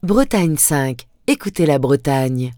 Bretagne 5. Écoutez la Bretagne.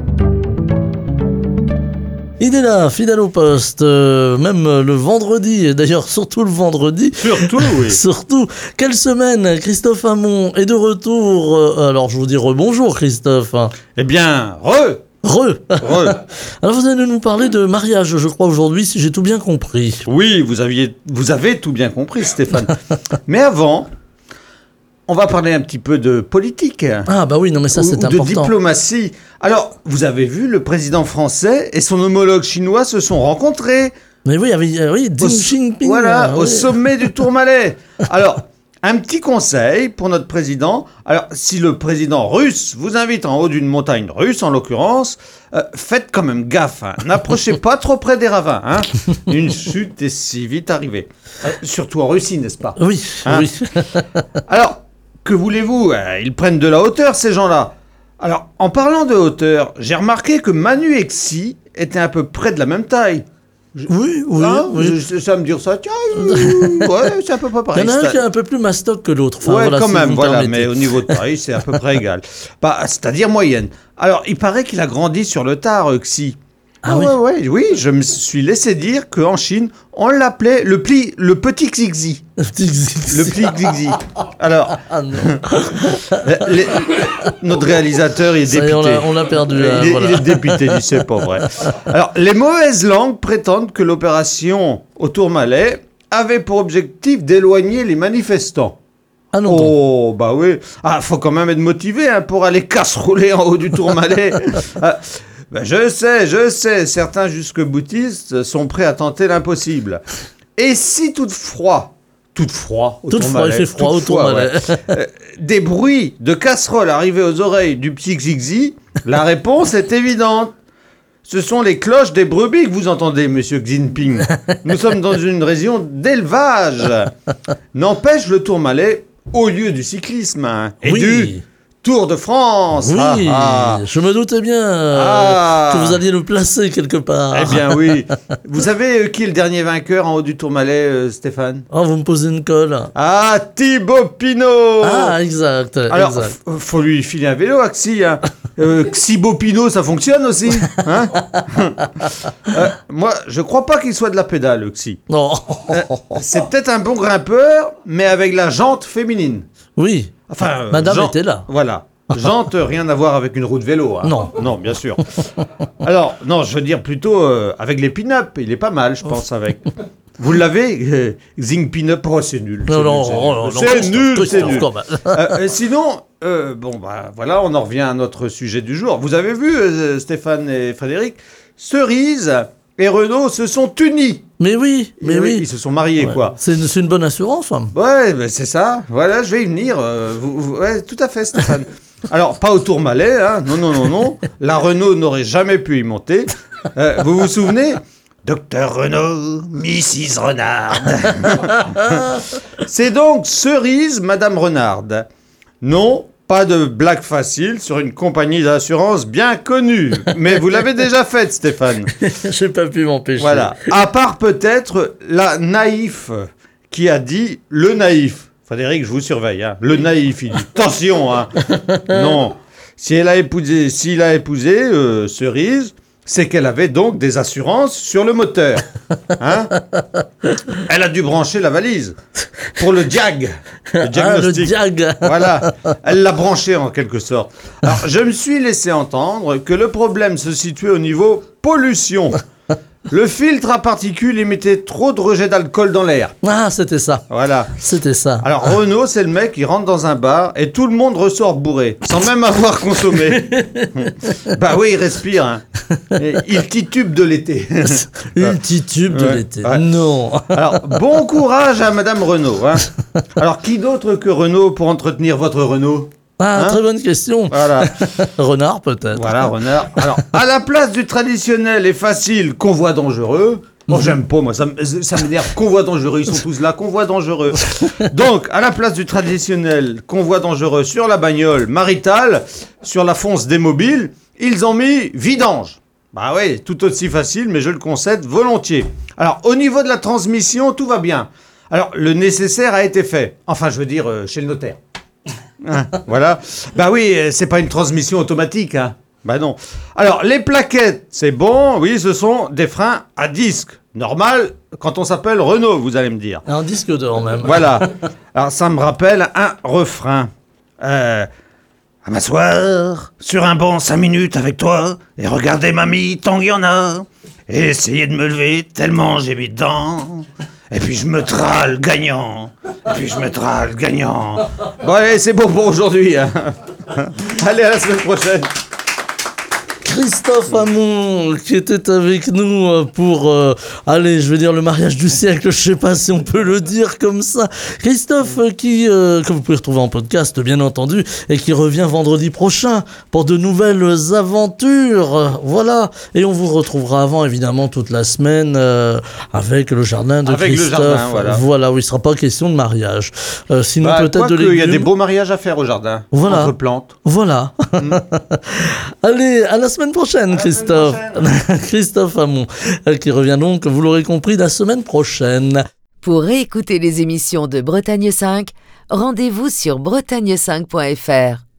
Il est là, fidèle au poste, même le vendredi, et d'ailleurs surtout le vendredi. Surtout, oui. Surtout. Quelle semaine, Christophe Hamon est de retour. Alors je vous dis rebonjour Christophe. Eh bien, Re. Alors vous allez nous parler de mariage, je crois, aujourd'hui, si j'ai tout bien compris. Oui, vous avez tout bien compris, Stéphane. Mais avant, on va parler un petit peu de politique. Ah bah oui, non mais ça c'est important. De diplomatie. Alors, vous avez vu, le président français et son homologue chinois se sont rencontrés. Mais oui, Xi Jinping. Voilà, oui. au sommet du Tourmalet. Alors, un petit conseil pour notre président. Alors, si le président russe vous invite en haut d'une montagne russe, en l'occurrence, faites quand même gaffe. Hein. N'approchez pas trop près des ravins. Hein. Une chute est si vite arrivée. Surtout en Russie, n'est-ce pas ? Oui, Hein. oui. Alors, que voulez-vous ? Ils prennent de la hauteur, ces gens-là. Alors, en parlant de hauteur, j'ai remarqué que Manu et Xi étaient à peu près de la même taille. Oui. Ça me dire ça, tiens, ouais, c'est à peu près pareil. Il y en a un qui est un peu plus mastoc que l'autre. Enfin, Ouais, voilà, quand si même, vous me voilà, permettez. mais au niveau de taille, c'est à peu près égal. C'est-à-dire moyenne. Alors, il paraît qu'il a grandi sur le tard, Xi. Ah oui. Oui, je me suis laissé dire qu'en Chine, on l'appelait le petit Xixi. Le petit Xixi. Alors, Ah non. notre réalisateur est Ça y est, dépité. on l'a perdu. Il est dépité, il dit c'est pas vrai. Alors, les mauvaises langues prétendent que l'opération au Tourmalet avait pour objectif d'éloigner les manifestants. Ah non. Oh, bah oui. Ah, faut quand même être motivé hein, pour aller casserouler en haut du Tourmalet. Ben, je sais, certains jusque-boutistes sont prêts à tenter l'impossible. Et si toutefois, au Tourmalet, il fait froid au Tourmalet. des bruits de casseroles arrivés aux oreilles du petit Xixi, la réponse est évidente. Ce sont les cloches des brebis que vous entendez, monsieur Xi Jinping. Nous sommes dans une région d'élevage. N'empêche, le Tourmalet, au lieu du cyclisme hein, et du Tour de France. Oui, Ah, ah. je me doutais bien Ah. que vous alliez le placer quelque part. Eh bien oui. Vous savez qui est le dernier vainqueur en haut du Tourmalet, Stéphane ? Oh, vous me posez une colle. Ah, Thibaut Pinot. Ah, exact. Alors, exact. faut lui filer un vélo à Xi. Hein. Xibo Pinot, ça fonctionne aussi. Hein. Moi, je crois pas qu'il soit de la pédale, Xi. Non. C'est peut-être un bon grimpeur, mais avec la jante féminine. Oui. Enfin, Madame était là. Voilà. Jante, rien à voir avec une roue de vélo. Hein. Non, bien sûr. Alors, non, je veux dire plutôt avec les pin-up. Il est pas mal, je pense, avec. Vous l'avez Xing pin-up, oh, c'est nul. C'est nul. Sinon, voilà, on en revient à notre sujet du jour. Vous avez vu, Stéphane et Frédéric, Cerise et Renaud se sont unis. Mais oui. Ils se sont mariés, Ouais. quoi. C'est une bonne assurance. Hein. Ouais, ben c'est ça. Voilà, je vais y venir. Ouais, tout à fait, Stéphane. Alors, pas au Tourmalet, hein. Non. La Renault n'aurait jamais pu y monter. Vous vous souvenez ? Docteur Renault, Mrs. Renard. C'est donc Cerise, Madame Renard. Non, pas de blague facile sur une compagnie d'assurance bien connue. Mais vous l'avez déjà faite, Stéphane. J'ai pas pu m'empêcher. Voilà. À part peut-être la naïf qui a dit le naïf. Frédéric, je vous surveille. Hein. Le naïf, il dit attention. Hein. Non. S'il a épousé Cerise, c'est qu'elle avait donc des assurances sur le moteur. Hein. Elle a dû brancher la valise pour le diag. Le diagnostic. Le diag. Voilà, elle l'a branché en quelque sorte. Alors, je me suis laissé entendre que le problème se situait au niveau pollution. Le filtre à particules émettait trop de rejet d'alcool dans l'air. Ah, c'était ça. Voilà. C'était ça. Alors, Renaud, c'est le mec qui rentre dans un bar et tout le monde ressort bourré, sans même avoir consommé. Bah oui, il respire. Hein. Et il titube de l'été. Une petite tube de l'été. Ouais. Non. Alors, bon courage à Madame Renaud. Hein. Alors, qui d'autre que Renaud pour entretenir votre Renault ? Ah, Hein ? très bonne question. Voilà. Renard, peut-être. Voilà, Renard. Alors, à la place du traditionnel et facile convoi dangereux, moi j'aime pas, moi, ça m'énerve, convoi dangereux, ils sont tous là, convoi dangereux. Donc, à la place du traditionnel convoi dangereux sur la bagnole maritale, sur la fonce des mobiles, ils ont mis vidange. Bah oui, tout aussi facile, mais je le concède volontiers. Alors, au niveau de la transmission, tout va bien. Alors, le nécessaire a été fait. Enfin, je veux dire, chez le notaire. Voilà. Bah oui, c'est pas une transmission automatique, hein. Bah non. Alors, les plaquettes, c'est bon, oui, ce sont des freins à disque. Normal, quand on s'appelle Renault, vous allez me dire. Un disque d'or même. Voilà. Alors, ça me rappelle un refrain. À m'asseoir sur un banc 5 minutes avec toi et regarder mamie tant qu'il y en a. Et essayer de me lever tellement j'ai mis dedans. Et puis je me trale gagnant. Bon allez, c'est bon pour aujourd'hui. Hein. Allez, à la semaine prochaine. Christophe Hamon qui était avec nous pour, le mariage du siècle, je sais pas si on peut le dire comme ça. Christophe que vous pouvez retrouver en podcast bien entendu et qui revient vendredi prochain pour de nouvelles aventures. Voilà, et on vous retrouvera avant évidemment toute la semaine avec le jardin de Christophe. Le jardin, voilà, où il sera pas question de mariage. Sinon peut-être de légumes. Il y a des beaux mariages à faire au jardin. Voilà. Entre plantes. Voilà. Allez, à la semaine prochaine, Christophe. Christophe Hamon, qui revient donc, vous l'aurez compris, la semaine prochaine. Pour réécouter les émissions de Bretagne 5, rendez-vous sur bretagne5.fr.